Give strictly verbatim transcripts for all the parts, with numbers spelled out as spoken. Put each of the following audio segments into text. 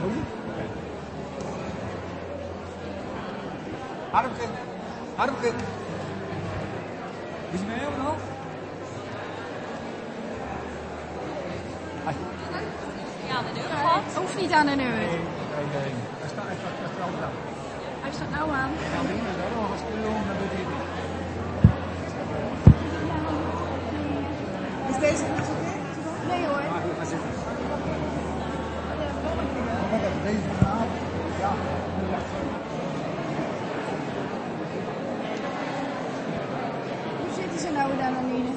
Harmke, Harmke. Is mee of nog? Ja, aan de deur gehad. Hoeft niet aan de deur. Nee, nee, nee. Hij staat, hij staat, hij staat altijd aan. Hij staat nou aan. Ja, die is wel nog een speel, dan doet hij het niet. Is deze niet oké? Nee hoor. Maar goed, ga zitten. Deze vanavond, ja, ja. Hoe zitten ze nou dan, Anine?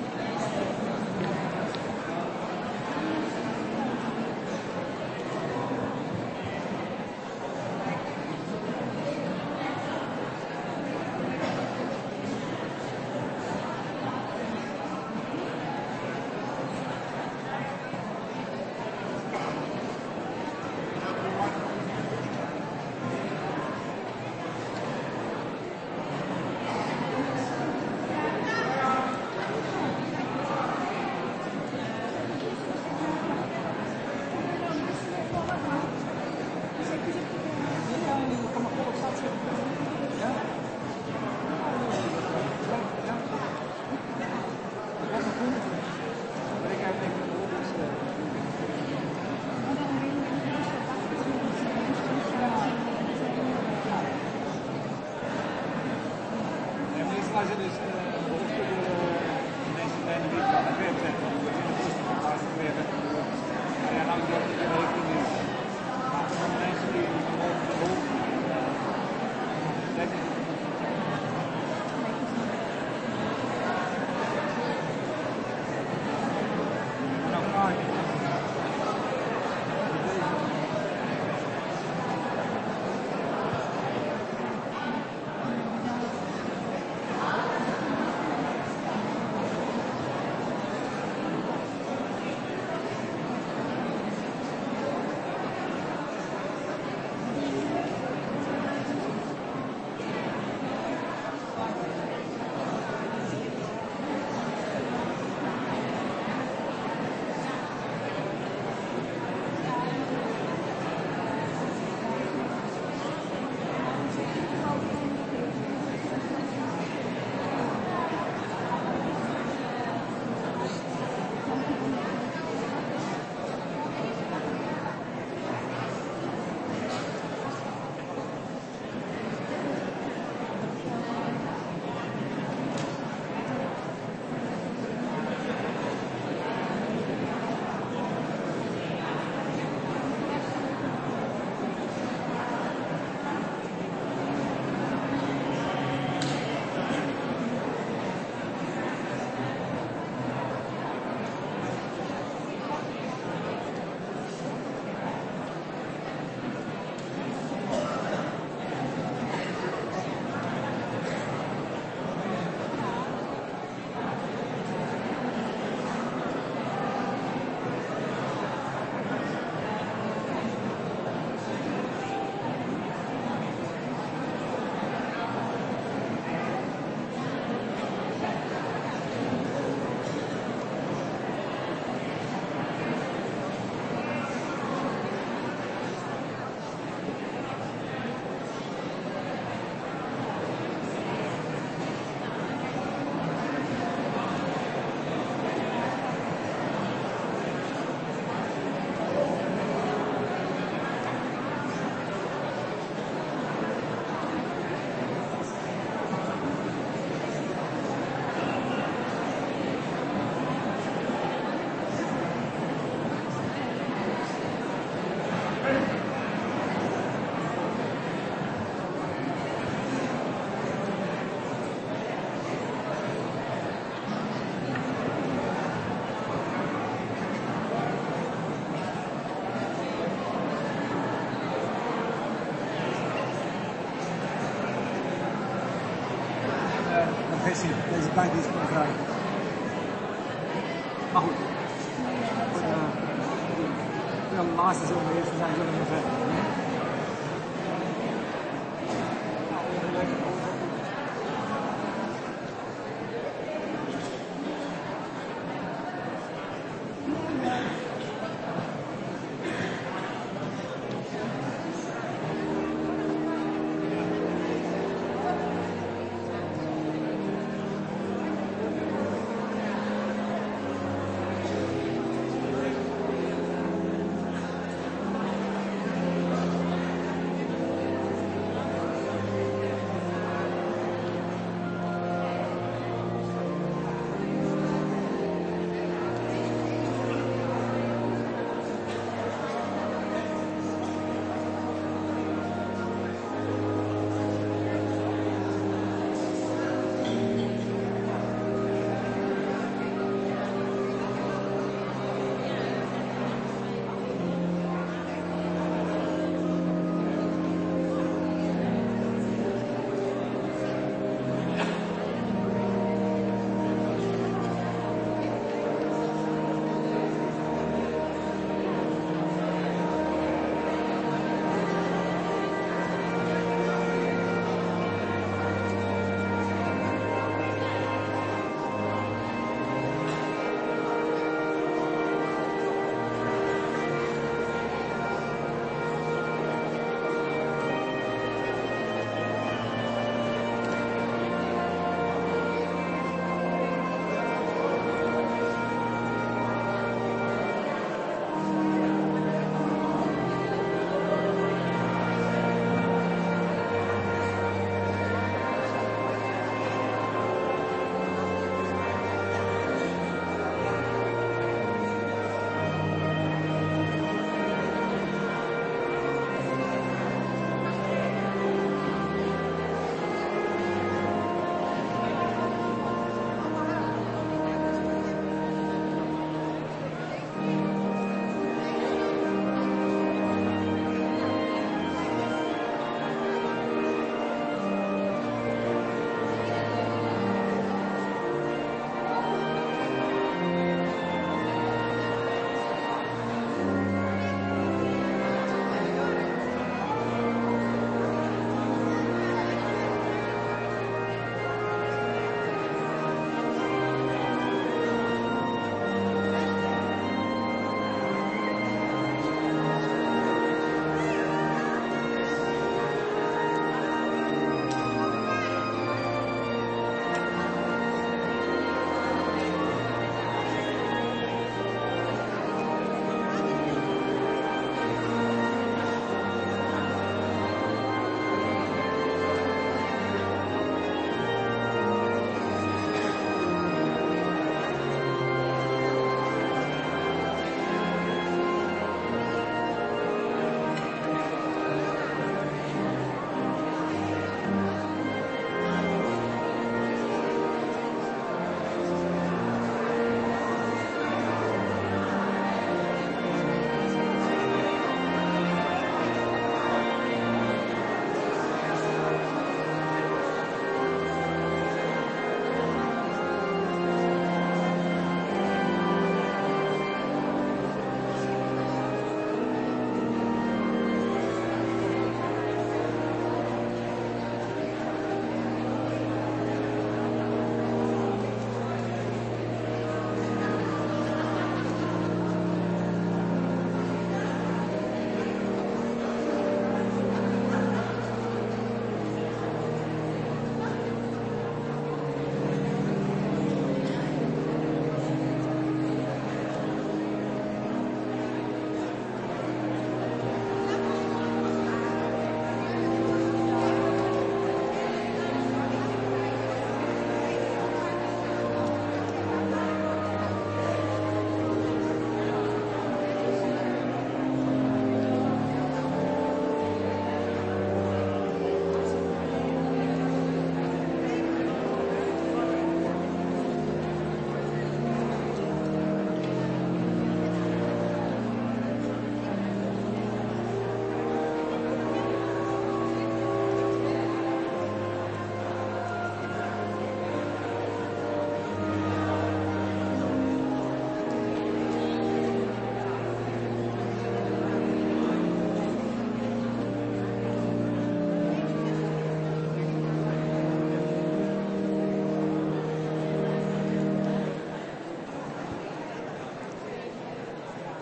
Deze, deze bank is gewoon vrij. Maar goed. Voor de, voor de laatste zullen we eerst zijn, zullen we verder.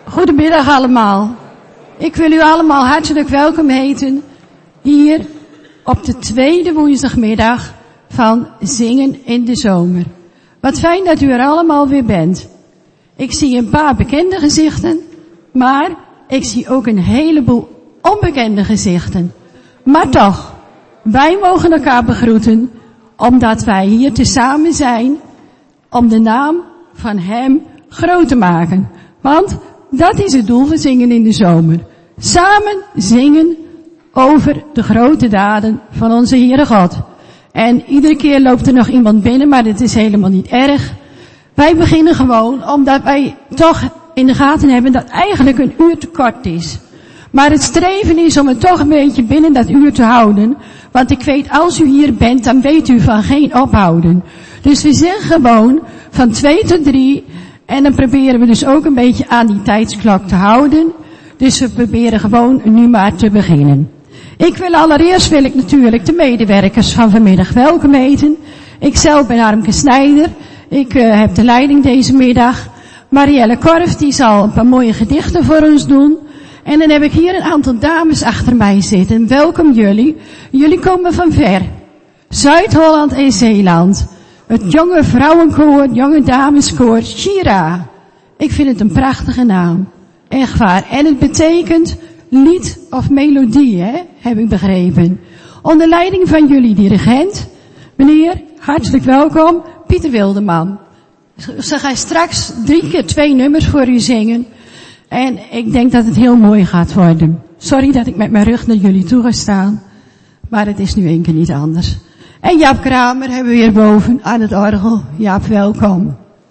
Goedemiddag allemaal. Ik wil u allemaal hartelijk welkom heten hier op de tweede woensdagmiddag van Zingen in de Zomer. Wat fijn dat u er allemaal weer bent. Ik zie een paar bekende gezichten, maar ik zie ook een heleboel onbekende gezichten. Maar toch, wij mogen elkaar begroeten, omdat wij hier tezamen zijn om de naam van Hem groot te maken. Want dat is het doel van Zingen in de Zomer. Samen zingen over de grote daden van onze Heere God. En iedere keer loopt er nog iemand binnen, maar dat is helemaal niet erg. Wij beginnen gewoon omdat wij toch in de gaten hebben dat eigenlijk een uur te kort is. Maar het streven is om het toch een beetje binnen dat uur te houden. Want ik weet, als u hier bent, dan weet u van geen ophouden. Dus we zeggen gewoon van twee tot drie. En dan proberen we dus ook een beetje aan die tijdsklok te houden. Dus we proberen gewoon nu maar te beginnen. Ik wil allereerst wil ik natuurlijk de medewerkers van vanmiddag welkom heten. Ik zelf ben Harmke Snijder. Ik uh, heb de leiding deze middag. Marielle Korf, die zal een paar mooie gedichten voor ons doen. En dan heb ik hier een aantal dames achter mij zitten. Welkom jullie. Jullie komen van ver. Zuid-Holland en Zeeland. Het jonge vrouwenkoor, het jonge dameskoor, Shira. Ik vind het een prachtige naam. Echt waar. En het betekent lied of melodie, hè? Heb ik begrepen. Onder leiding van jullie dirigent, meneer, hartelijk welkom, Pieter Wildeman. Ze gaan straks drie keer twee nummers voor u zingen. En ik denk dat het heel mooi gaat worden. Sorry dat ik met mijn rug naar jullie toe ga staan. Maar het is nu een keer niet anders. En Jaap Kramer hebben we hier boven aan het orgel. Jaap, welkom.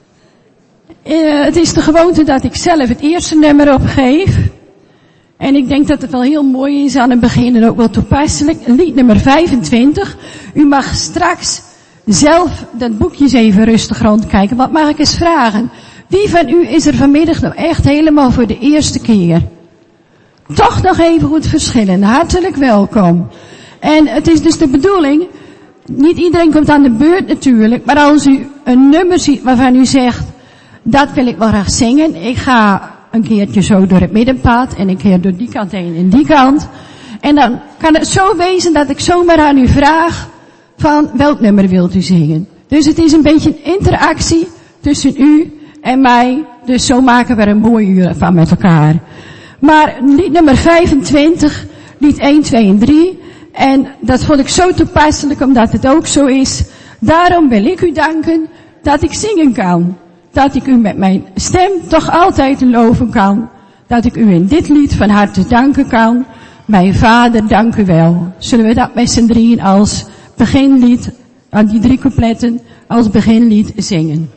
Uh, het is de gewoonte dat ik zelf het eerste nummer opgeef. En ik denk dat het wel heel mooi is aan het begin en ook wel toepasselijk. Lied nummer vijfentwintig. U mag straks zelf dat boekje eens even rustig rondkijken. Wat mag ik eens vragen? Wie van u is er vanmiddag nou echt helemaal voor de eerste keer? Toch nog even goed verschillen. Hartelijk welkom. En het is dus de bedoeling, niet iedereen komt aan de beurt natuurlijk, maar als u een nummer ziet waarvan u zegt, dat wil ik wel graag zingen. Ik ga een keertje zo door het middenpad en een keer door die kant heen en die kant. En dan kan het zo wezen dat ik zomaar aan u vraag van welk nummer wilt u zingen. Dus het is een beetje een interactie tussen u en mij. Dus zo maken we er een mooi uur van met elkaar. Maar lied nummer vijfentwintig, lied één, twee en drie. En dat vond ik zo toepasselijk omdat het ook zo is. Daarom wil ik u danken dat ik zingen kan. Dat ik u met mijn stem toch altijd loven kan. Dat ik u in dit lied van harte danken kan. Mijn Vader, dank u wel. Zullen we dat met z'n drieën als beginlied, aan die drie coupletten, als beginlied zingen.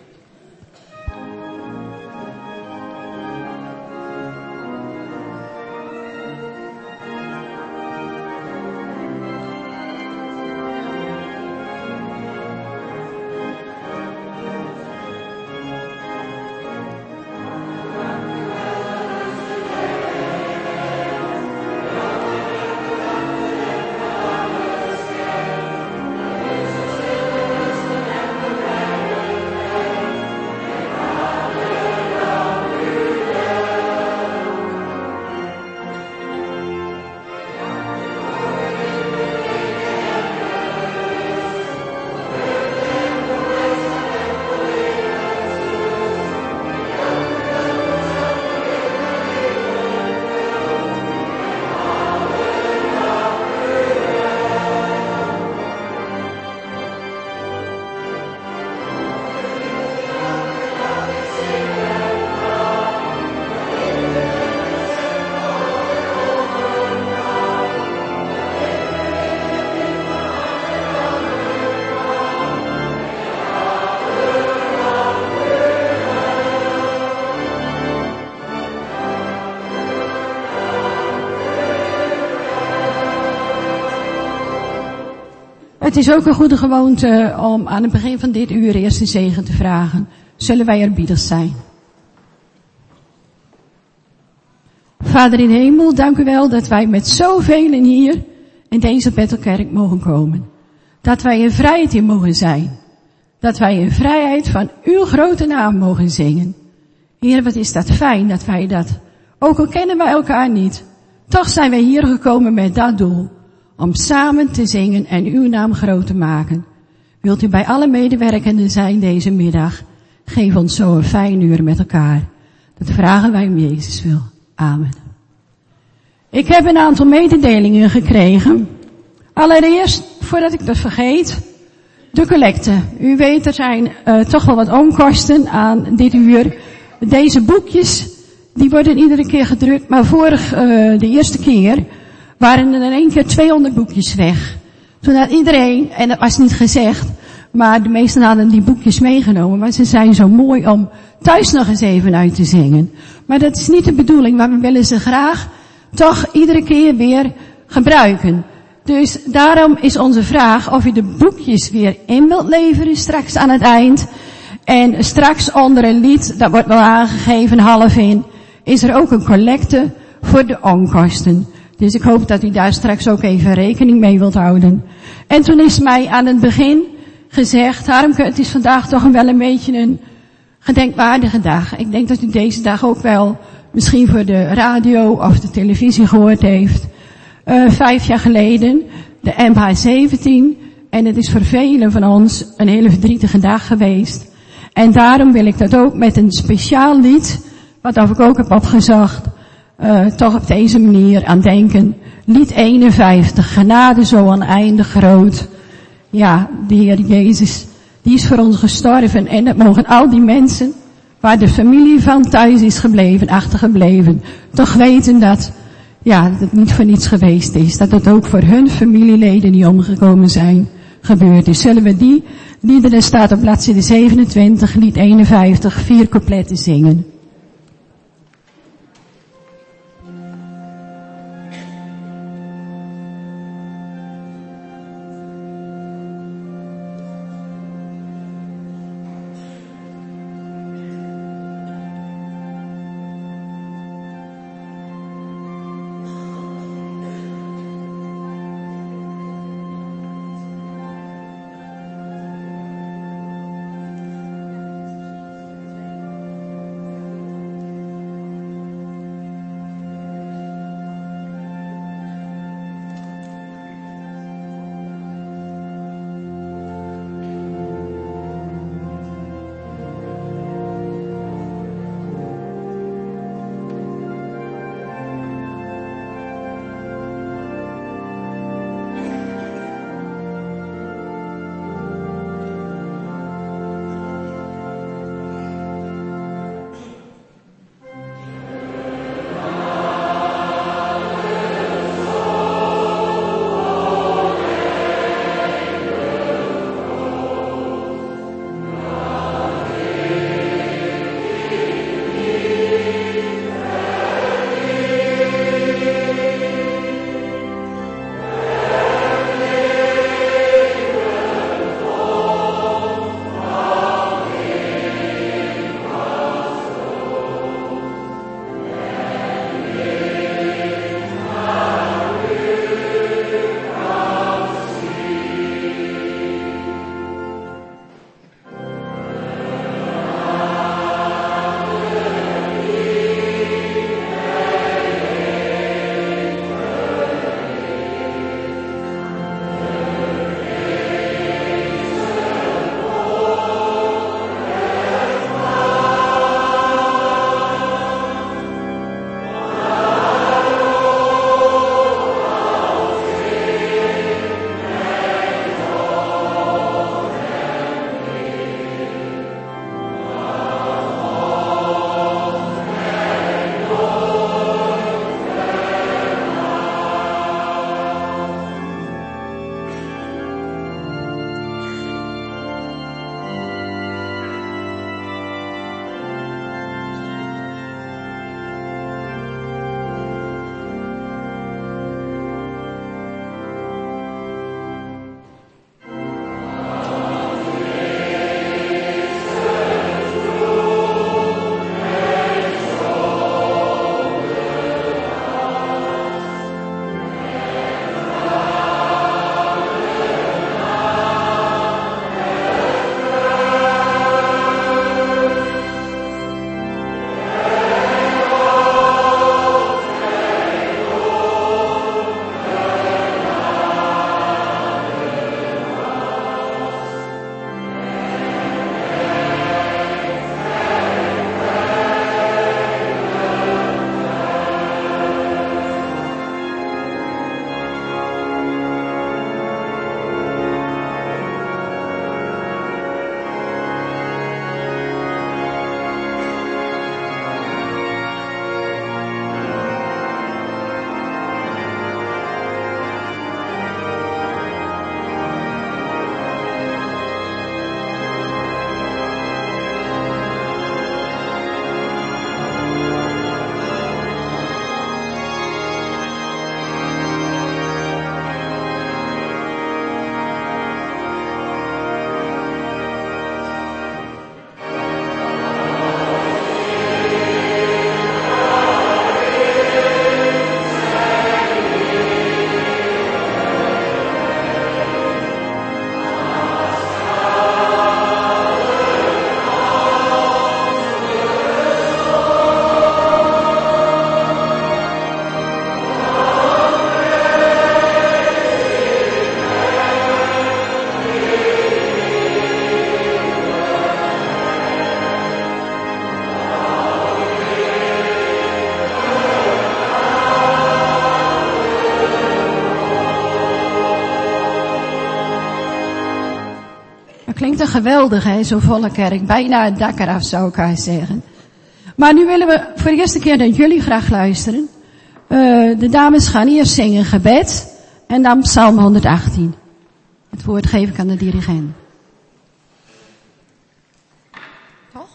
Het is ook een goede gewoonte om aan het begin van dit uur eerst een zegen te vragen. Zullen wij eerbiedig zijn? Vader in hemel, dank u wel dat wij met zoveel hier in deze Bethelkerk mogen komen. Dat wij in vrijheid in mogen zijn. Dat wij in vrijheid van uw grote naam mogen zingen. Heer, wat is dat fijn dat wij dat, ook al kennen wij elkaar niet, toch zijn wij hier gekomen met dat doel, om samen te zingen en uw naam groot te maken. Wilt u bij alle medewerkenden zijn deze middag? Geef ons zo een fijn uur met elkaar. Dat vragen wij om Jezus wil. Amen. Ik heb een aantal mededelingen gekregen. Allereerst, voordat ik dat vergeet, de collecte. U weet, er zijn uh, toch wel wat onkosten aan dit uur. Deze boekjes, die worden iedere keer gedrukt, maar vorig, uh, de eerste keer, waren er in één keer tweehonderd boekjes weg. Toen had iedereen, en dat was niet gezegd, maar de meesten hadden die boekjes meegenomen, maar ze zijn zo mooi om thuis nog eens even uit te zingen. Maar dat is niet de bedoeling, maar we willen ze graag toch iedere keer weer gebruiken. Dus daarom is onze vraag of u de boekjes weer in wilt leveren straks aan het eind. En straks onder een lied, dat wordt wel aangegeven half in, is er ook een collecte voor de onkosten. Dus ik hoop dat u daar straks ook even rekening mee wilt houden. En toen is mij aan het begin gezegd, Harmke, het is vandaag toch wel een beetje een gedenkwaardige dag. Ik denk dat u deze dag ook wel misschien voor de radio of de televisie gehoord heeft. Uh, vijf jaar geleden, de M H zeventien. En het is voor velen van ons een hele verdrietige dag geweest. En daarom wil ik dat ook met een speciaal lied, wat ik ook heb opgezocht, uh, toch op deze manier aan denken. Lied eenenvijftig, genade zo oneindig groot. Ja, de Heer Jezus, die is voor ons gestorven. En dat mogen al die mensen, waar de familie van thuis is gebleven, achtergebleven, toch weten dat, ja, dat het niet voor niets geweest is. Dat het ook voor hun familieleden die omgekomen zijn, gebeurd is. Zullen we die liederen, staat op bladzijde zevenentwintig, lied eenenvijftig, vier coupletten zingen. toch geweldig, hè, zo'n volle kerk. Bijna het dak eraf, zou ik haar zeggen. Maar nu willen we voor de eerste keer naar jullie graag luisteren. Uh, de dames gaan eerst zingen gebed en dan Psalm honderdachttien. Het woord geef ik aan de dirigent. Toch?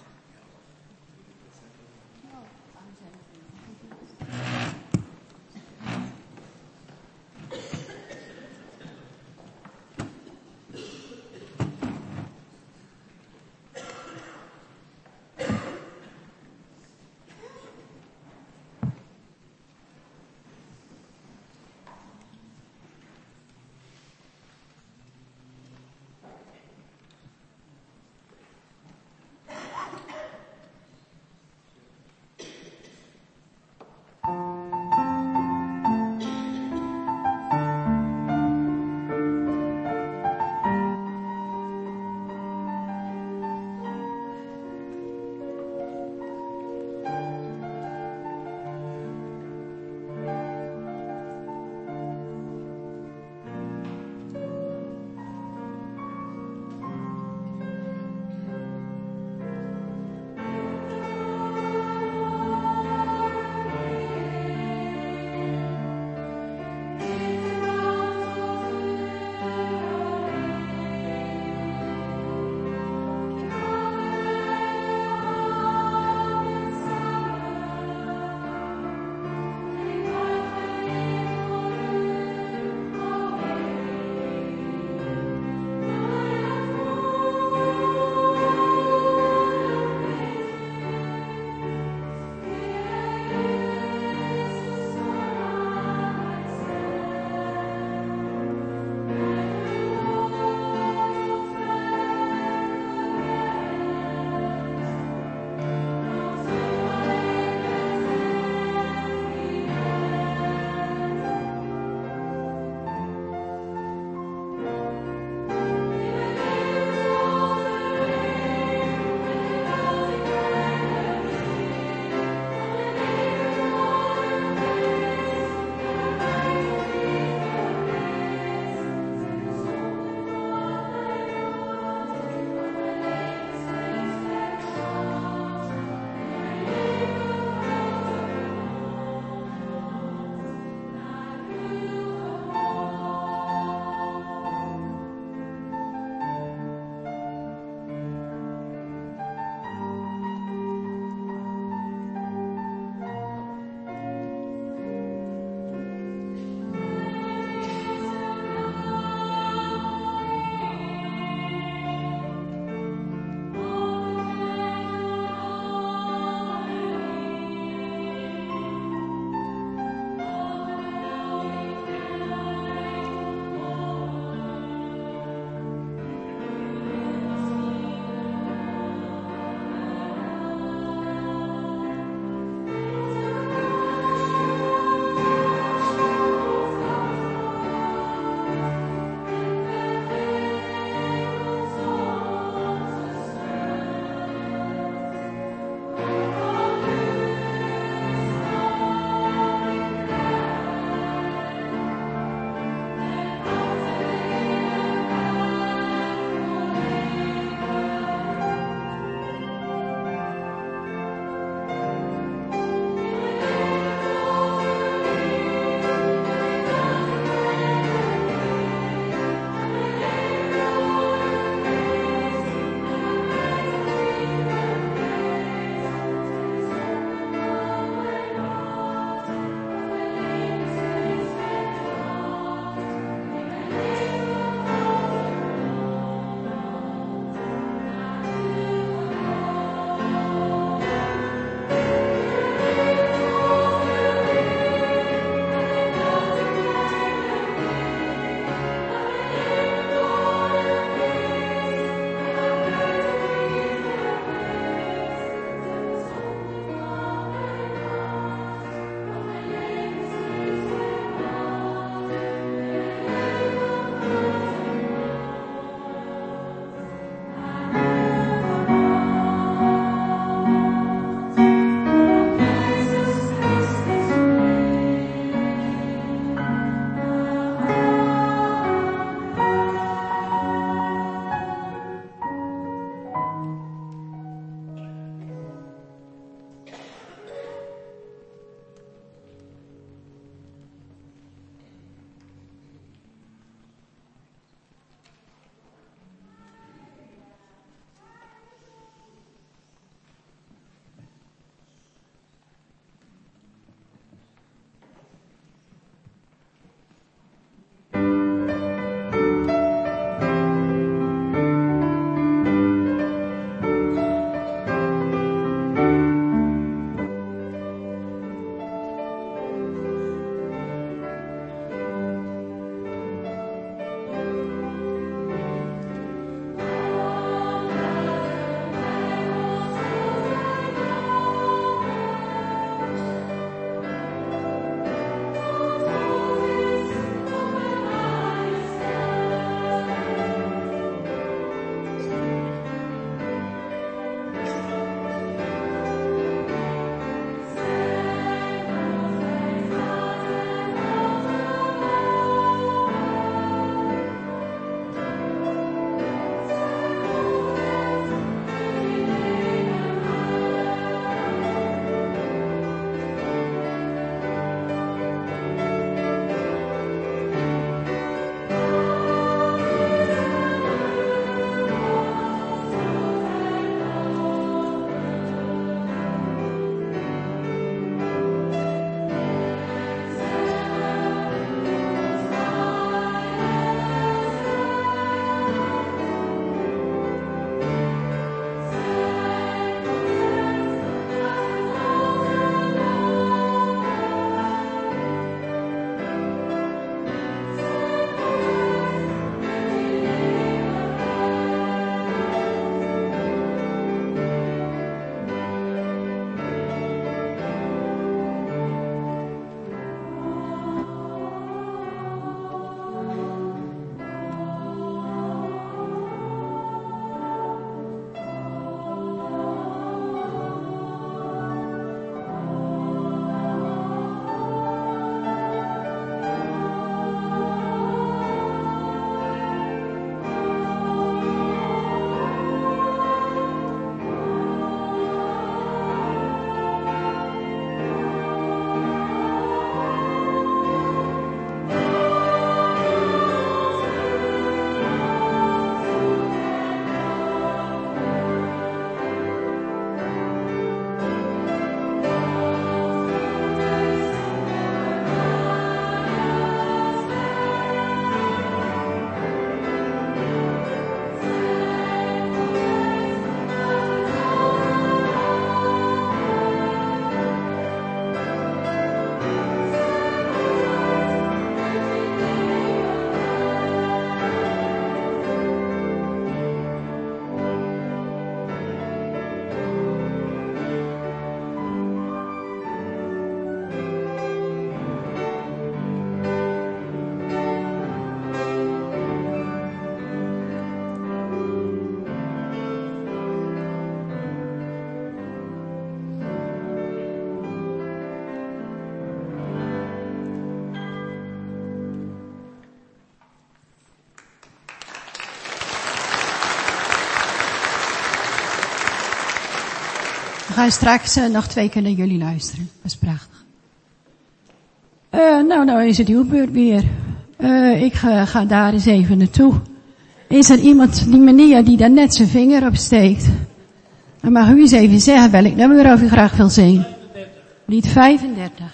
gaan straks uh, nog twee keer naar jullie luisteren. Dat is prachtig. Uh, nou, nou is het uw beurt weer. Uh, ik ga, ga daar eens even naartoe. Is er iemand, die meneer die daar net zijn vinger op steekt? Dan mag u eens even zeggen welk nummer waarover u graag wil zingen. Lied vijfendertig.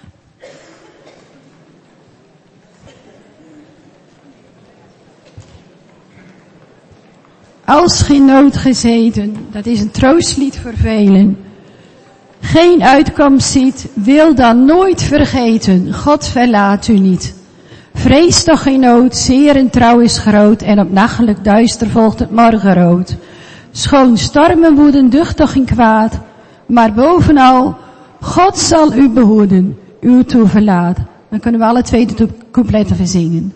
Als geen nood gezeten, dat is een troostlied voor velen. Geen uitkomst ziet, wil dan nooit vergeten, God verlaat u niet. Vrees toch geen nood, zeer en trouw is groot, en op nachtelijk duister volgt het morgenrood. Schoon stormen woeden, ducht toch geen kwaad, maar bovenal, God zal u behoeden, uw toeverlaat. Dan kunnen we alle twee de coupletten verzingen.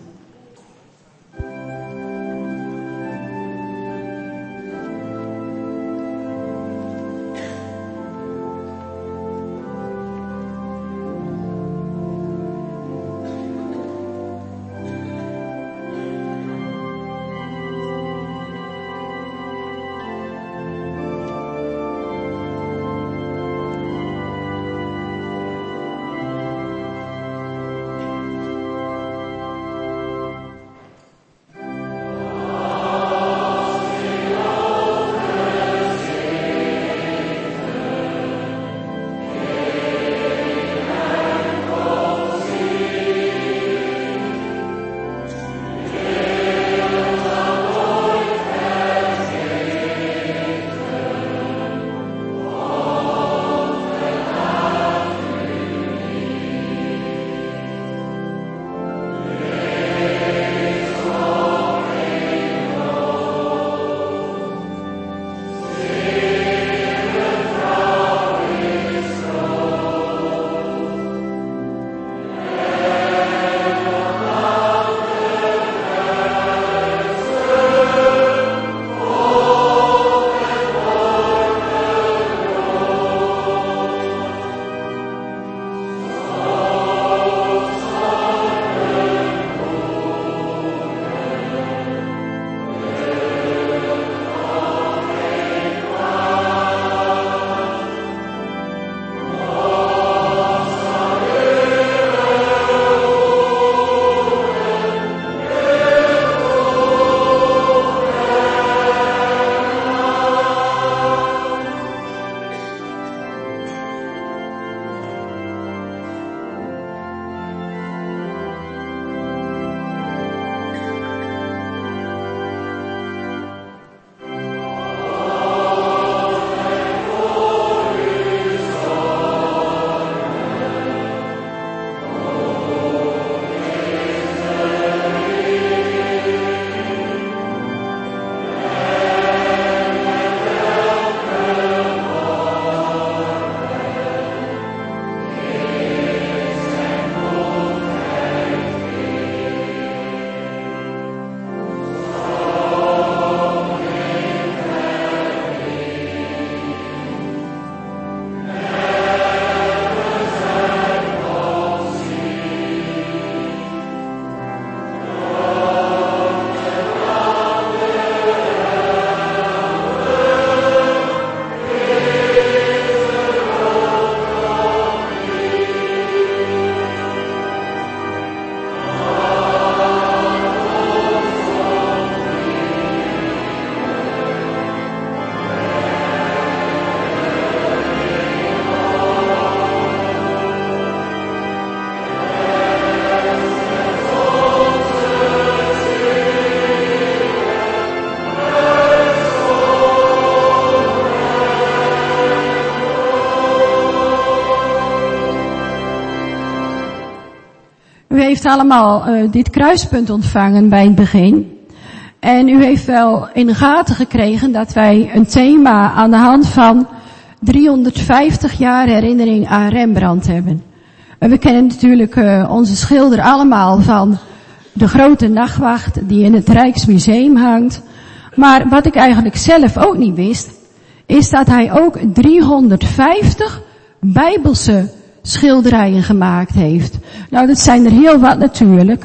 U heeft allemaal uh, dit kruispunt ontvangen bij het begin. En u heeft wel in de gaten gekregen dat wij een thema aan de hand van driehonderdvijftig jaar herinnering aan Rembrandt hebben. En we kennen natuurlijk uh, onze schilder allemaal van de grote nachtwacht die in het Rijksmuseum hangt. Maar wat ik eigenlijk zelf ook niet wist, is dat hij ook driehonderdvijftig Bijbelse schilderijen gemaakt heeft. Nou, dat zijn er heel wat natuurlijk.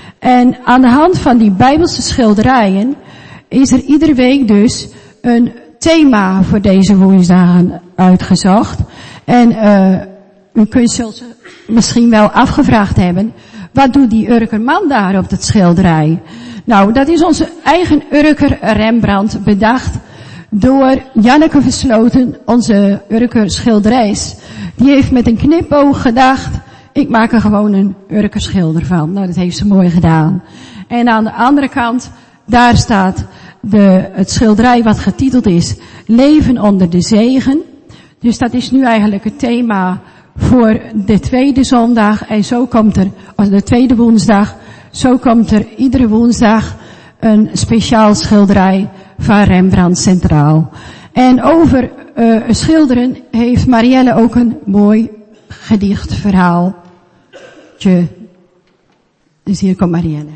En aan de hand van die Bijbelse schilderijen is er iedere week dus een thema voor deze woensdagen uitgezocht. En uh, u kunt zich misschien wel afgevraagd hebben, wat doet die Urker man daar op dat schilderij? Nou, dat is onze eigen Urker Rembrandt, bedacht door Janneke Versloten, onze Urker schilderes. Die heeft met een knipoog gedacht, ik maak er gewoon een Urker schilder van. Nou, dat heeft ze mooi gedaan. En aan de andere kant, daar staat de, het schilderij wat getiteld is Leven onder de zegen. Dus dat is nu eigenlijk het thema voor de tweede zondag. En zo komt er, of de tweede woensdag, zo komt er iedere woensdag een speciaal schilderij van Rembrandt centraal. En over uh, schilderen heeft Marielle ook een mooi gedichtverhaal. Dus hier komt Marielle.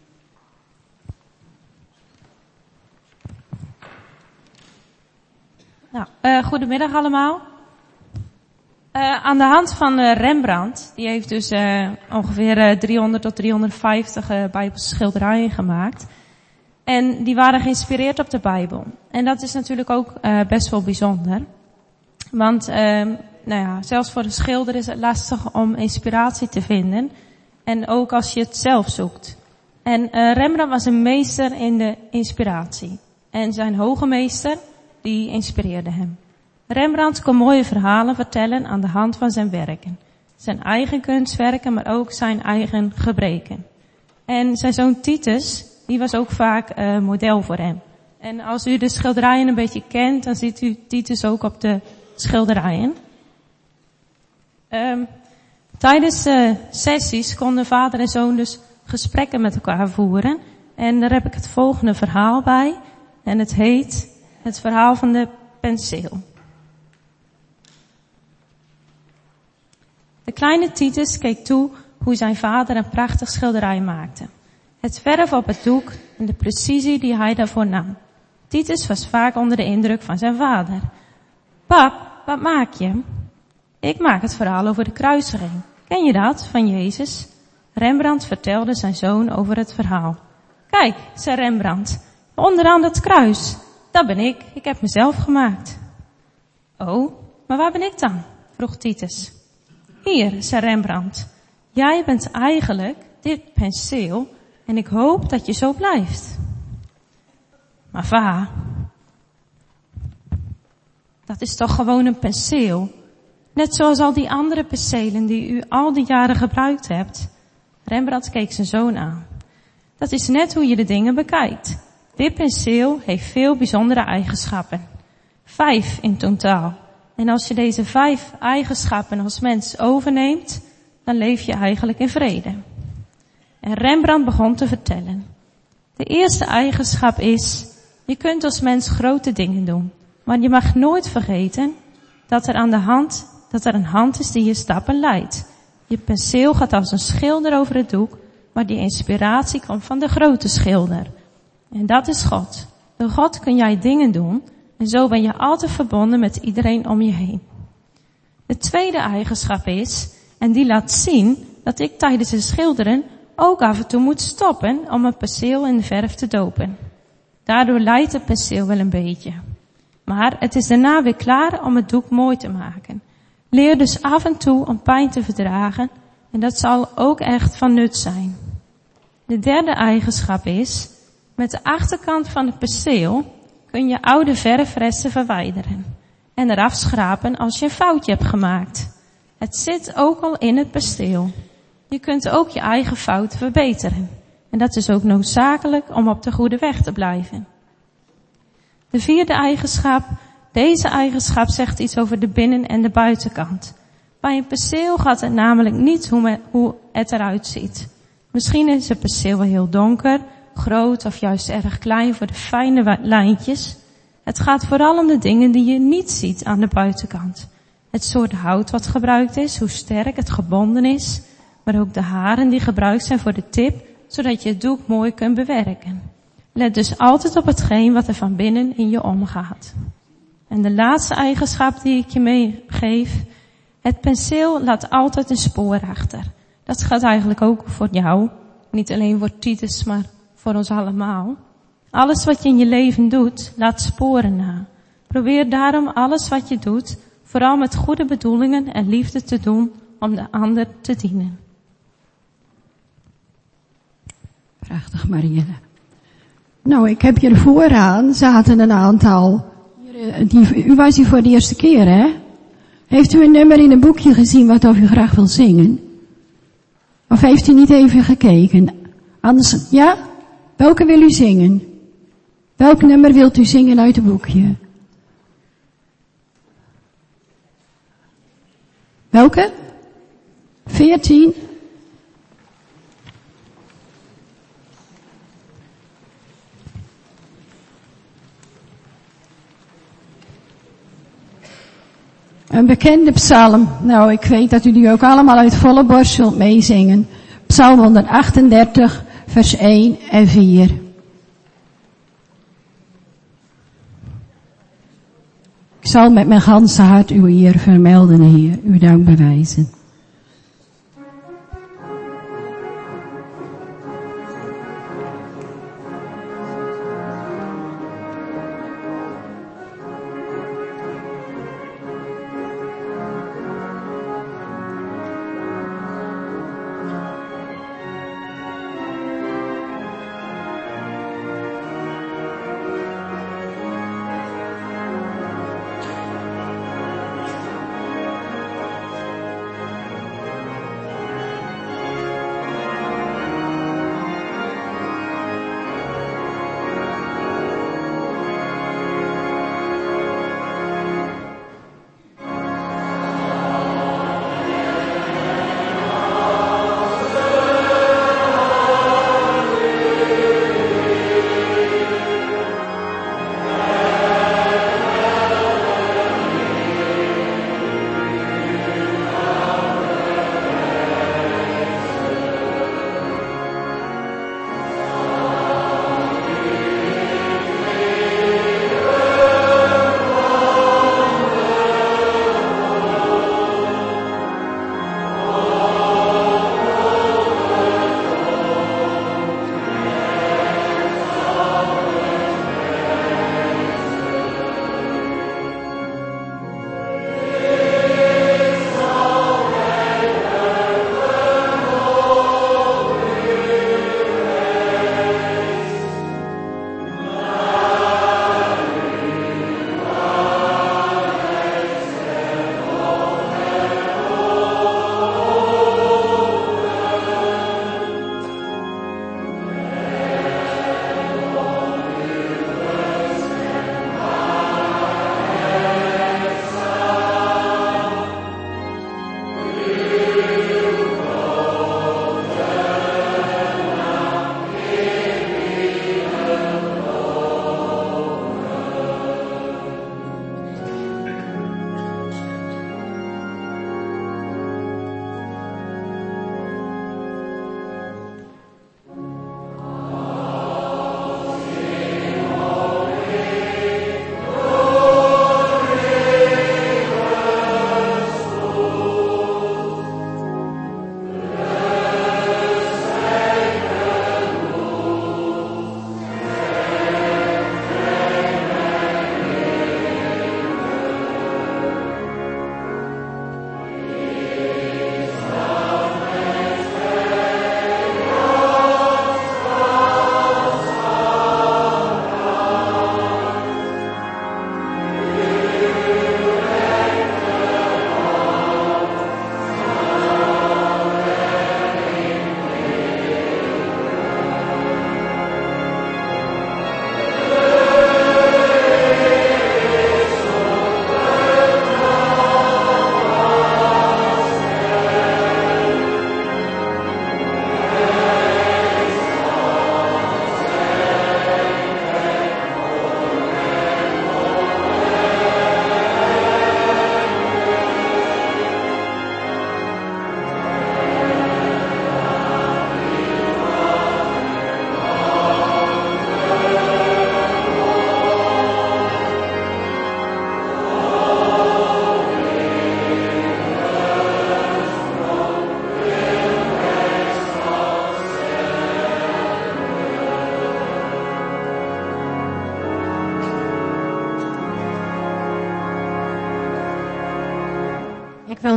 Nou, uh, goedemiddag allemaal. Uh, aan de hand van uh, Rembrandt, die heeft dus uh, ongeveer uh, driehonderd tot driehonderdvijftig uh, Bijbelse schilderijen gemaakt. En die waren geïnspireerd op de Bijbel. En dat is natuurlijk ook uh, best wel bijzonder. Want uh, nou ja, zelfs voor een schilder is het lastig om inspiratie te vinden. En ook als je het zelf zoekt. En uh, Rembrandt was een meester in de inspiratie. En zijn hoge meester, die inspireerde hem. Rembrandt kon mooie verhalen vertellen aan de hand van zijn werken. Zijn eigen kunstwerken, maar ook zijn eigen gebreken. En zijn zoon Titus, die was ook vaak uh, model voor hem. En als u de schilderijen een beetje kent, dan ziet u Titus ook op de schilderijen. Um, tijdens uh, sessies konden vader en zoon dus gesprekken met elkaar voeren. En daar heb ik het volgende verhaal bij. En het heet het verhaal van de penseel. De kleine Titus keek toe hoe zijn vader een prachtig schilderij maakte. Het verf op het doek en de precisie die hij daarvoor nam. Titus was vaak onder de indruk van zijn vader. Pap, wat maak je? Ik maak het verhaal over de kruisiging. Ken je dat, van Jezus? Rembrandt vertelde zijn zoon over het verhaal. Kijk, zei Rembrandt, onderaan dat kruis. Dat ben ik, ik heb mezelf gemaakt. Oh, maar waar ben ik dan? Vroeg Titus. Hier, zei Rembrandt. Jij bent eigenlijk dit penseel en ik hoop dat je zo blijft. Maar va, dat is toch gewoon een penseel? Net zoals al die andere penselen die u al die jaren gebruikt hebt. Rembrandt keek zijn zoon aan. Dat is net hoe je de dingen bekijkt. Dit penseel heeft veel bijzondere eigenschappen. Vijf in totaal. En als je deze vijf eigenschappen als mens overneemt, dan leef je eigenlijk in vrede. En Rembrandt begon te vertellen. De eerste eigenschap is, je kunt als mens grote dingen doen. Maar je mag nooit vergeten dat er aan de hand, dat er een hand is die je stappen leidt. Je penseel gaat als een schilder over het doek, maar die inspiratie komt van de grote schilder. En dat is God. Door God kun jij dingen doen en zo ben je altijd verbonden met iedereen om je heen. De tweede eigenschap is, en die laat zien dat ik tijdens het schilderen ook af en toe moet stoppen om een penseel in de verf te dopen. Daardoor lijdt het penseel wel een beetje. Maar het is daarna weer klaar om het doek mooi te maken. Leer dus af en toe om pijn te verdragen en dat zal ook echt van nut zijn. De derde eigenschap is, met de achterkant van het penseel kun je oude verfresten verwijderen en eraf schrapen als je een foutje hebt gemaakt. Het zit ook al in het penseel. Je kunt ook je eigen fout verbeteren. En dat is ook noodzakelijk om op de goede weg te blijven. De vierde eigenschap, deze eigenschap zegt iets over de binnen- en de buitenkant. Bij een penseel gaat het namelijk niet hoe, hoe het eruit ziet. Misschien is het penseel wel heel donker, groot of juist erg klein voor de fijne lijntjes. Het gaat vooral om de dingen die je niet ziet aan de buitenkant. Het soort hout wat gebruikt is, hoe sterk het gebonden is, maar ook de haren die gebruikt zijn voor de tip, zodat je het doek mooi kunt bewerken. Let dus altijd op hetgeen wat er van binnen in je omgaat. En de laatste eigenschap die ik je meegeef, het penseel laat altijd een spoor achter. Dat gaat eigenlijk ook voor jou, niet alleen voor Titus, maar voor ons allemaal. Alles wat je in je leven doet, laat sporen na. Probeer daarom alles wat je doet Vooral met goede bedoelingen en liefde te doen om de ander te dienen. Prachtig, Marianne. Nou, ik heb hier vooraan zaten een aantal. Die, u was hier voor de eerste keer, hè? Heeft u een nummer in een boekje gezien wat of u graag wil zingen? Of heeft u niet even gekeken? Anders, ja? Welke wil u zingen? Welk nummer wilt u zingen uit het boekje? Welke? Veertien? Een bekende psalm. Nou, ik weet dat u die ook allemaal uit volle borst zult meezingen. Psalm honderdachtendertig, vers één en vier. Ik zal met mijn ganse hart uw eer vermelden, Heer, uw dank bewijzen.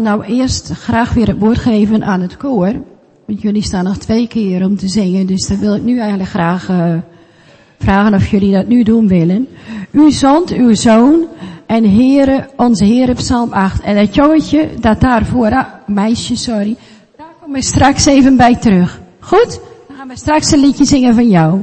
nou eerst graag weer het woord geven aan het koor. Want jullie staan nog twee keer om te zingen, dus dan wil ik nu eigenlijk graag uh, vragen of jullie dat nu doen willen. U zond uw zoon en Heere, onze Heere Psalm acht. En dat jongetje, dat daarvoor, ah, meisje, sorry, daar kom ik straks even bij terug. Goed? Dan gaan we straks een liedje zingen van jou.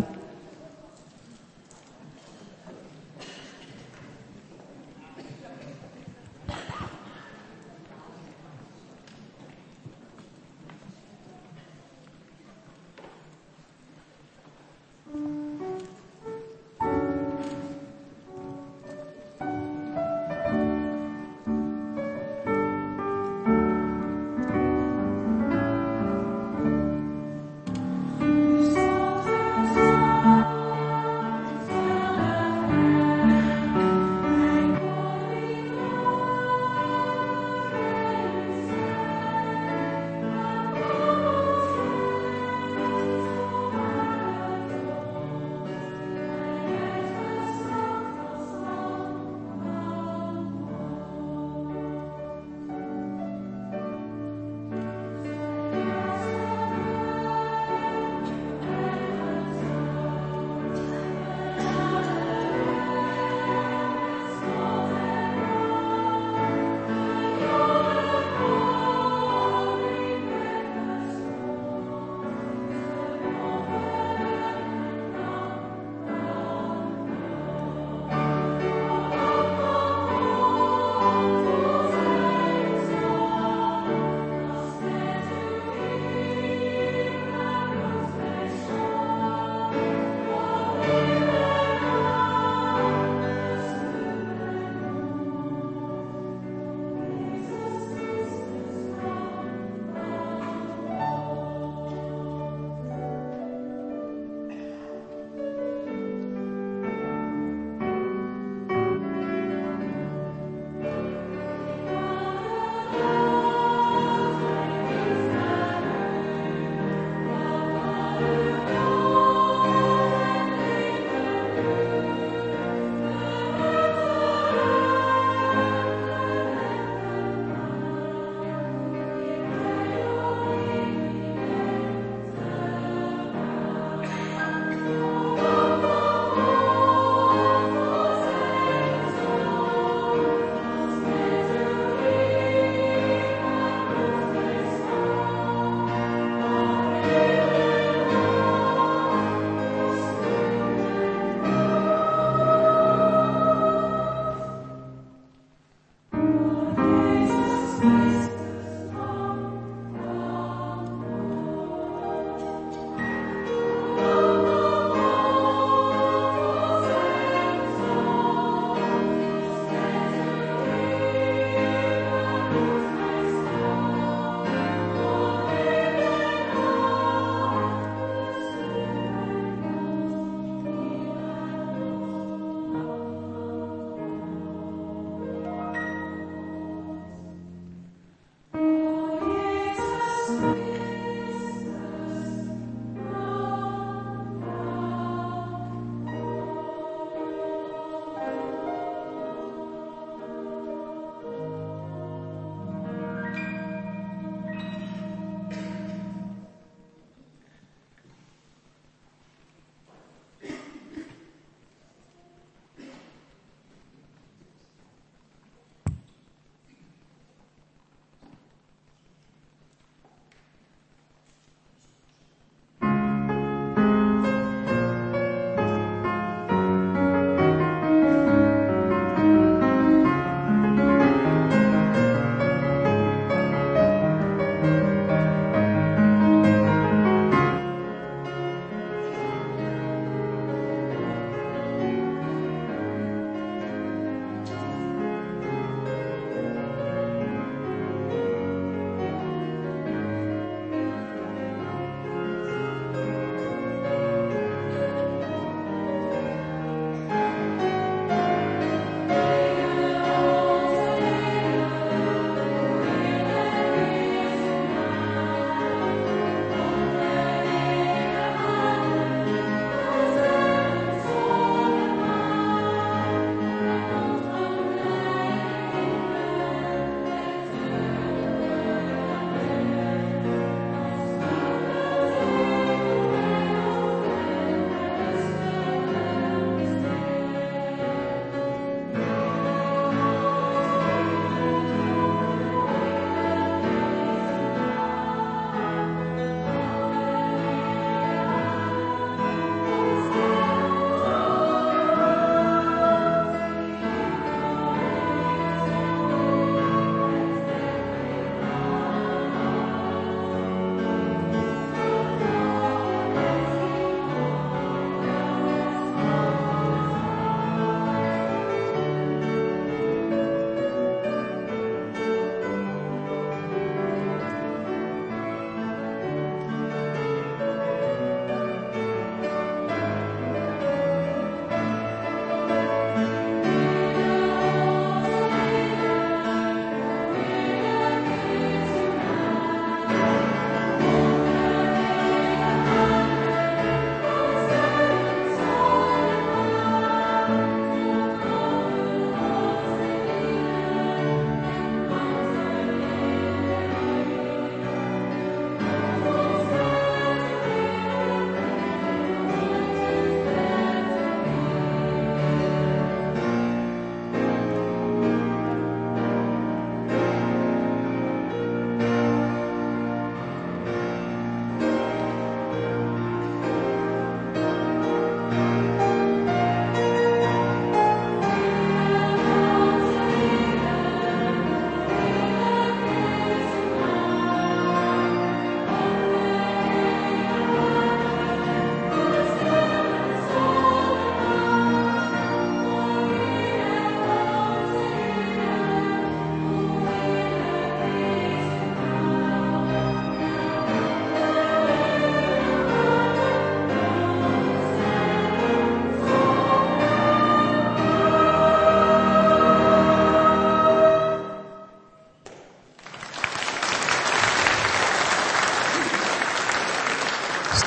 Thank you.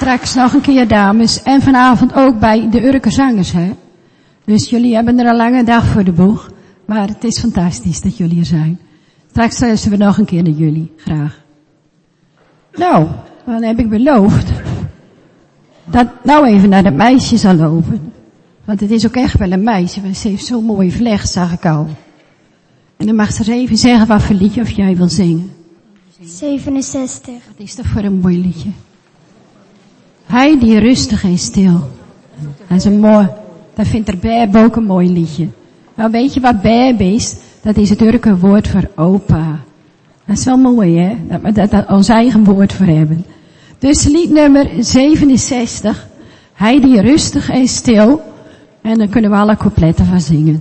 straks nog een keer, dames. En vanavond ook bij de Urker Zangers, hè. Dus jullie hebben er een lange dag voor de boeg. Maar het is fantastisch dat jullie er zijn. Straks luisteren we nog een keer naar jullie. Graag. Nou, dan heb ik beloofd dat nou even naar dat meisje zal lopen. Want het is ook echt wel een meisje, want ze heeft zo'n mooie vlecht, zag ik al. En dan mag ze eens even zeggen wat voor liedje of jij wil zingen. zevenenzestig. Wat is dat voor een mooi liedje? Hij die rustig en stil. Dat is een mooi, dat vindt er Beb ook een mooi liedje. Nou, weet je wat Beb is? Dat is het Urker woord voor opa. Dat is wel mooi, hè? Dat we dat, dat als eigen woord voor hebben. Dus liednummer zevenenzestig. Hij die rustig en stil. En dan kunnen we alle coupletten van zingen.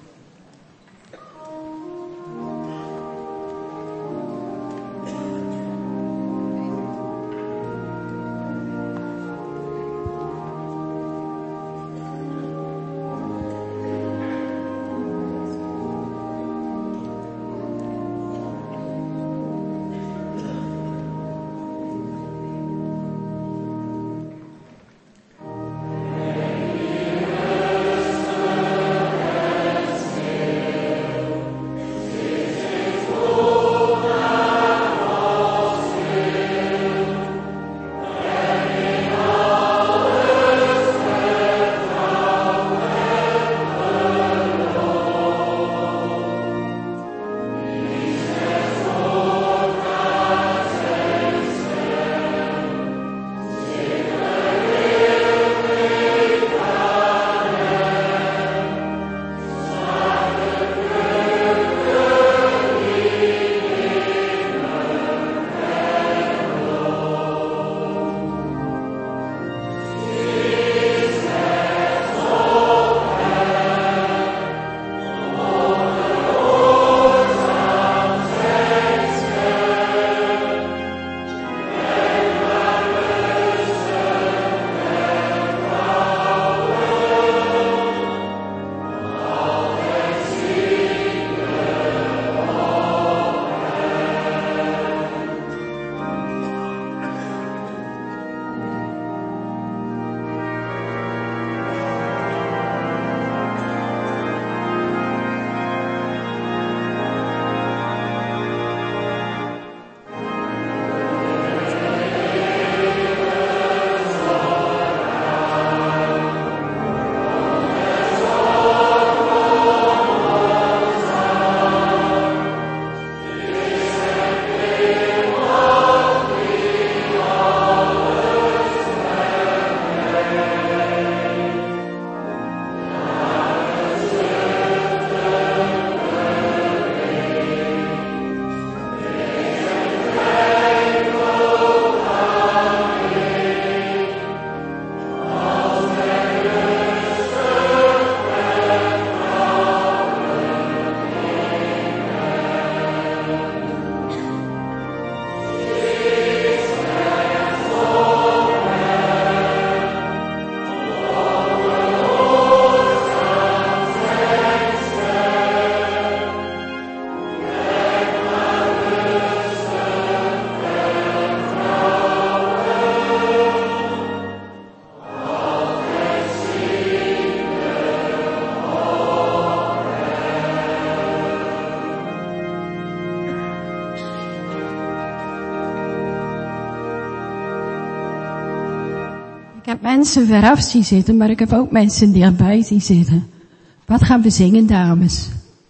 Ik heb mensen veraf zien zitten, maar ik heb ook mensen dichtbij zien zitten. Wat gaan we zingen, dames?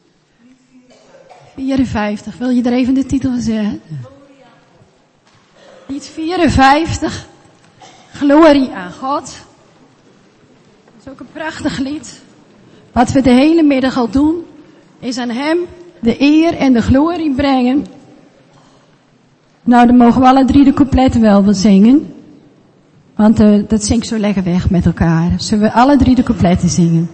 vierenvijftig. Wil je er even de titel zeggen? Lied vierenvijftig. Glorie aan God. Dat is ook een prachtig lied. Wat we de hele middag al doen, is aan Hem de eer en de glorie brengen. Nou, dan mogen we alle drie de coupletten wel wel zingen. Want uh, dat zingt zo lekker weg met elkaar. Zullen we alle drie de coupletten zingen?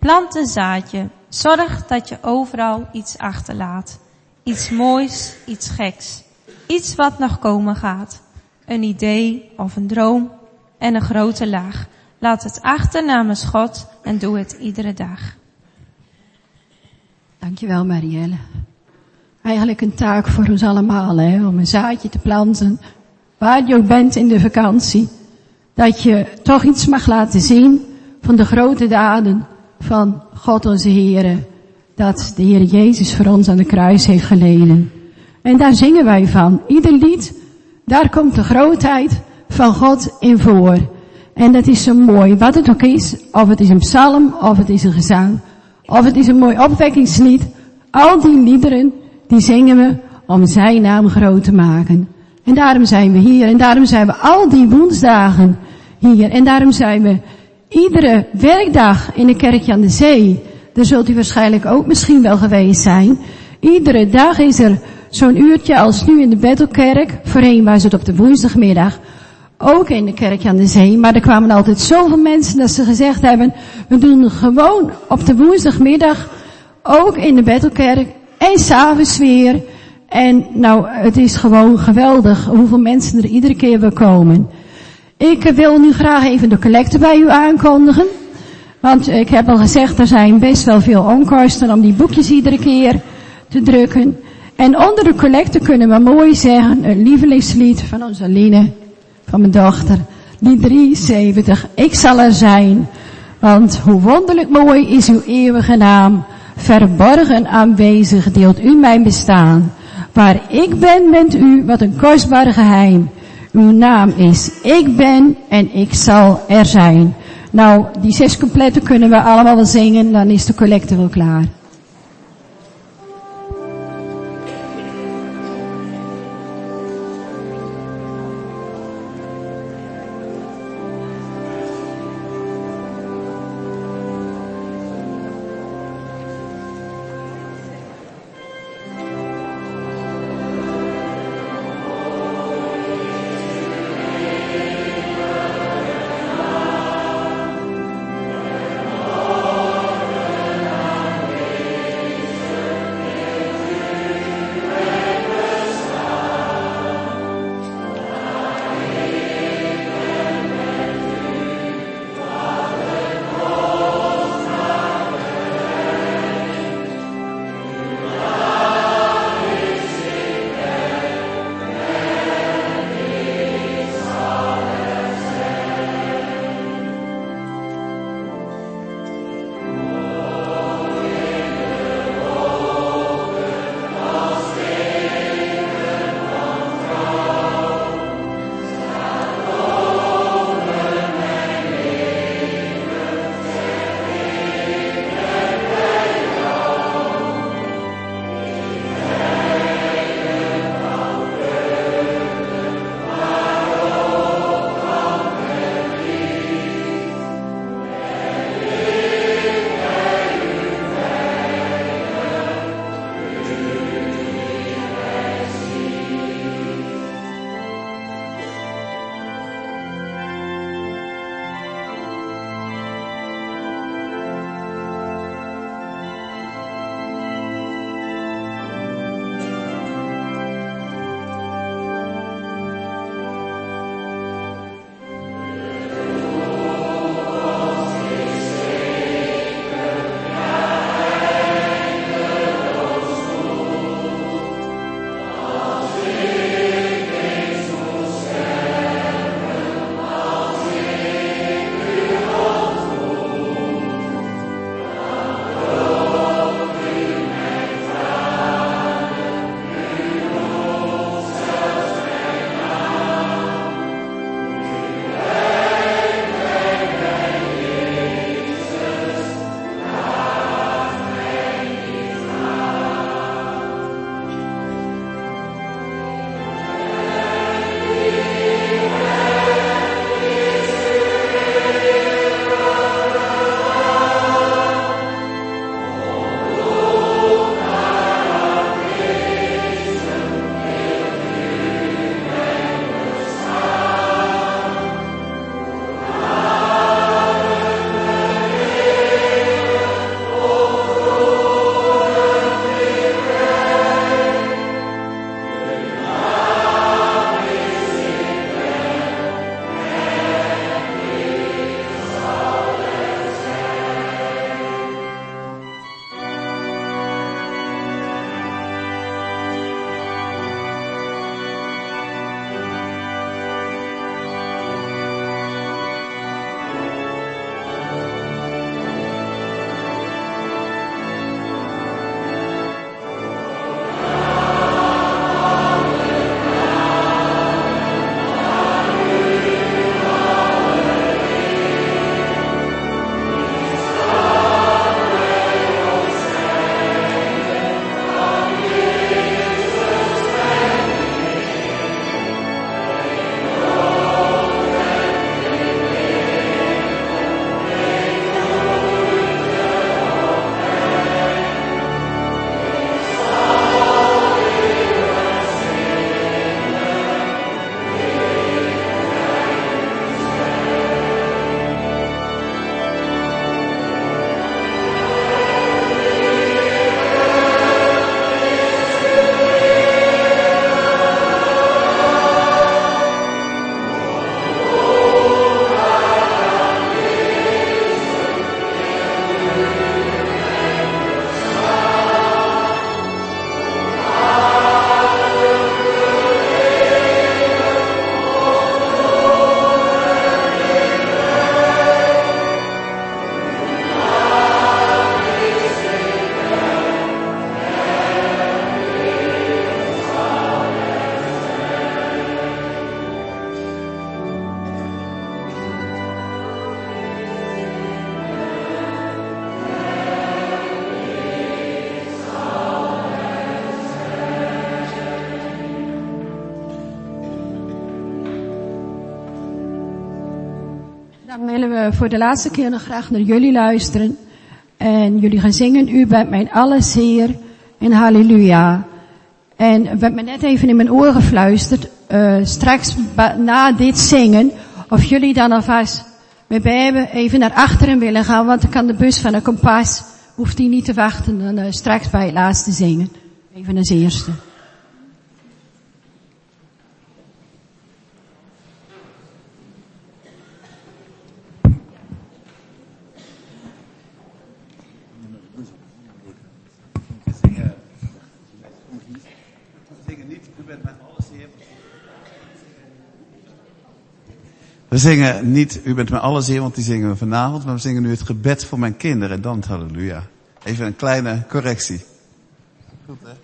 Plant een zaadje. Zorg dat je overal iets achterlaat. Iets moois, iets geks. Iets wat nog komen gaat. Een idee of een droom en een grote laag. Laat het achter namens God en doe het iedere dag. Dankjewel, Marielle. Eigenlijk een taak voor ons allemaal, hè, om een zaadje te planten. Waar je ook bent in de vakantie. Dat je toch iets mag laten zien van de grote daden van God onze Heere. Dat de Heer Jezus voor ons aan de kruis heeft geleden. En daar zingen wij van. Ieder lied, daar komt de grootheid van God in voor. En dat is zo mooi, wat het ook is. Of het is een psalm, of het is een gezang. Of het is een mooi opwekkingslied. Al die liederen, die zingen we om zijn naam groot te maken. En daarom zijn we hier. En daarom zijn we al die woensdagen hier. En daarom zijn we iedere werkdag in de kerkje aan de zee. Daar zult u waarschijnlijk ook misschien wel geweest zijn. Iedere dag is er zo'n uurtje als nu in de Bethelkerk. Voorheen was het op de woensdagmiddag. Ook in de kerkje aan de zee. Maar er kwamen altijd zoveel mensen dat ze gezegd hebben, we doen gewoon op de woensdagmiddag ook in de Bethelkerk. En s'avonds weer. En nou, het is gewoon geweldig hoeveel mensen er iedere keer weer komen. Ik wil nu graag even de collecte bij u aankondigen. Want ik heb al gezegd, er zijn best wel veel onkosten om die boekjes iedere keer te drukken. En onder de collecte kunnen we mooi zeggen, een lievelingslied van onze Line, van mijn dochter. Lied drieënzeventig, ik zal er zijn. Want hoe wonderlijk mooi is uw eeuwige naam. Verborgen aanwezig deelt u mijn bestaan. Waar ik ben, bent u, wat een kostbaar geheim. Uw naam is ik ben en ik zal er zijn. Nou, die zes coupletten kunnen we allemaal wel zingen, dan is de collecte wel klaar. Dan willen we voor de laatste keer nog graag naar jullie luisteren. En jullie gaan zingen, u bent mijn alles Heer en halleluja. En het werd me net even in mijn oor gefluisterd, uh, straks na dit zingen, of jullie dan alvast met Bijbel even naar achteren willen gaan, want dan kan de bus van de kompas, hoeft die niet te wachten, dan uh, straks bij het laatste zingen. Even als eerste. We zingen niet, u bent mijn alles Heer, want die zingen we vanavond, maar we zingen nu het gebed voor mijn kinderen, dan het halleluja. Even een kleine correctie. Goed, hè?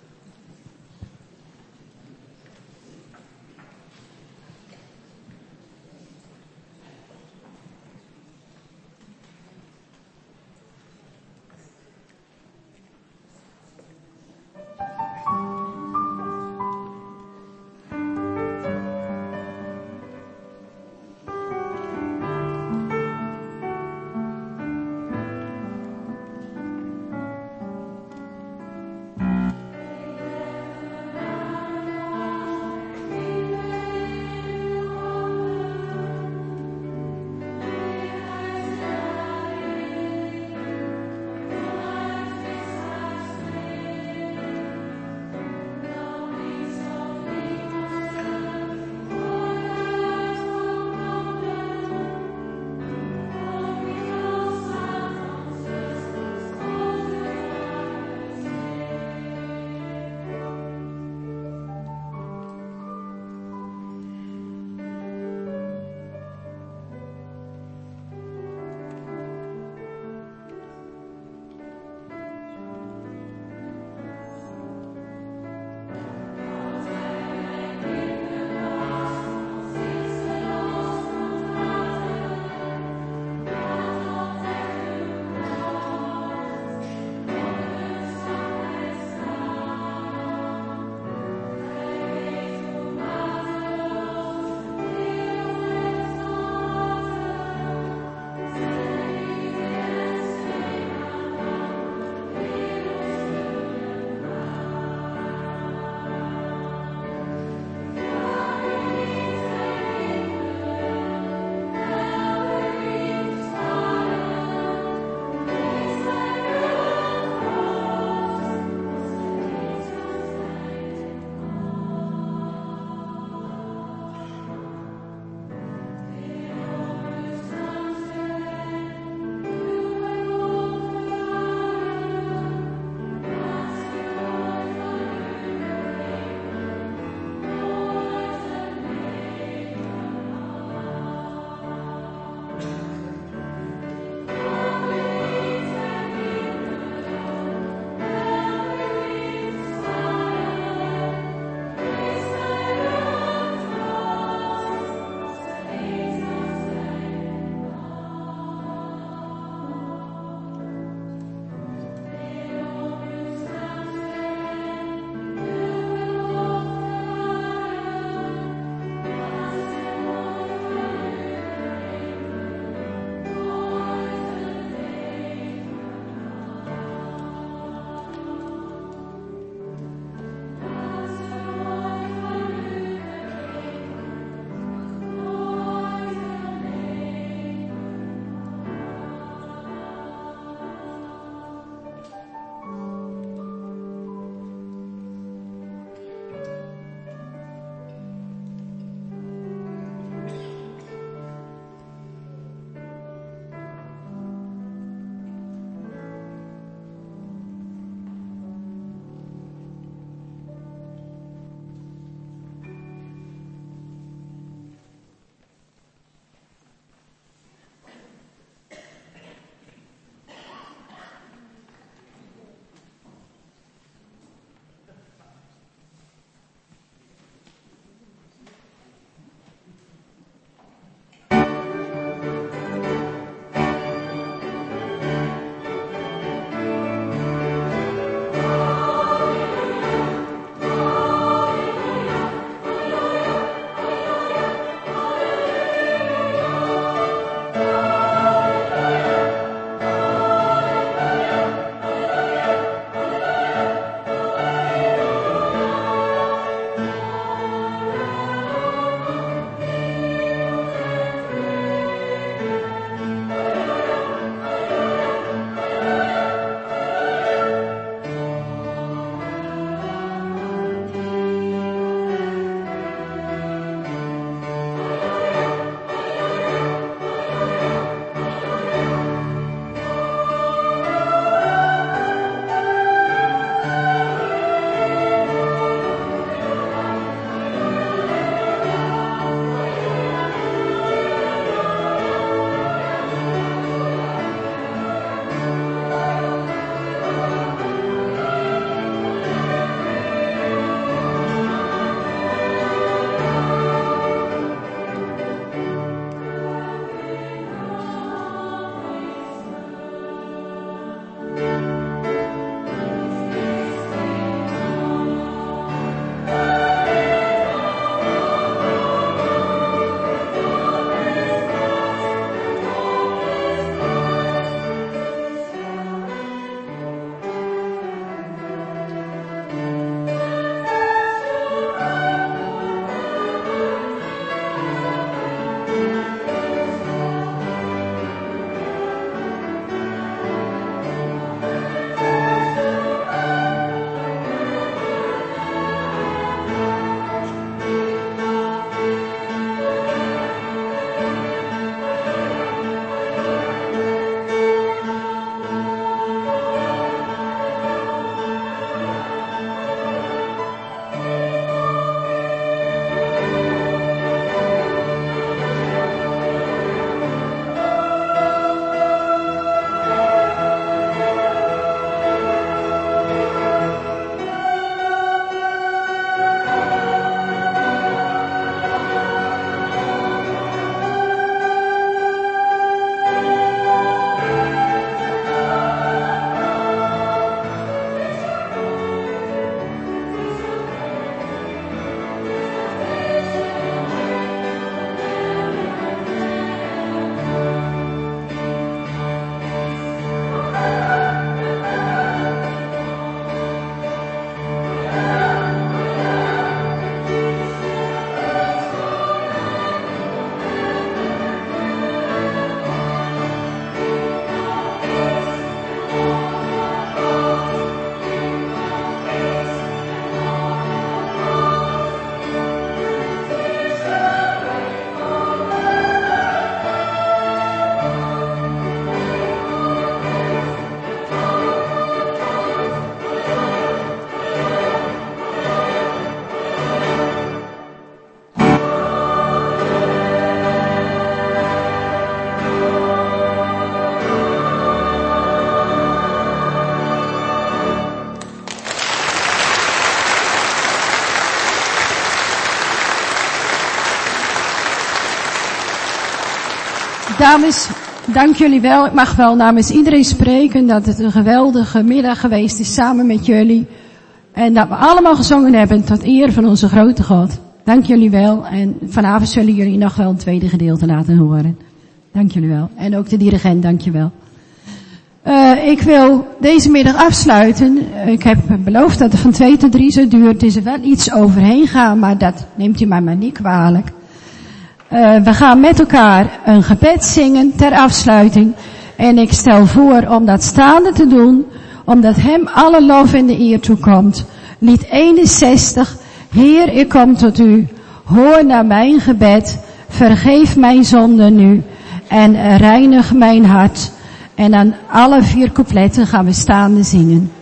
Dames, dank jullie wel. Ik mag wel namens iedereen spreken dat het een geweldige middag geweest is samen met jullie. En dat we allemaal gezongen hebben tot eer van onze grote God. Dank jullie wel. En vanavond zullen jullie nog wel een tweede gedeelte laten horen. Dank jullie wel. En ook de dirigent, dank je wel. Uh, ik wil deze middag afsluiten. Ik heb beloofd dat het van twee tot drie zo duurt. Het is er wel iets overheen gaan, maar dat neemt u mij maar niet kwalijk. Uh, we gaan met elkaar een gebed zingen ter afsluiting. En ik stel voor om dat staande te doen, omdat hem alle lof en de eer toekomt. Lied eenenzestig. Heer, ik kom tot u. Hoor naar mijn gebed. Vergeef mijn zonden nu. En reinig mijn hart. En aan alle vier coupletten gaan we staande zingen.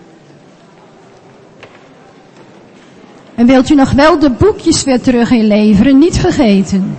En wilt u nog wel de boekjes weer terug inleveren? Niet vergeten.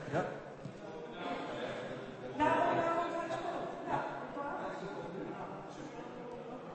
Ja.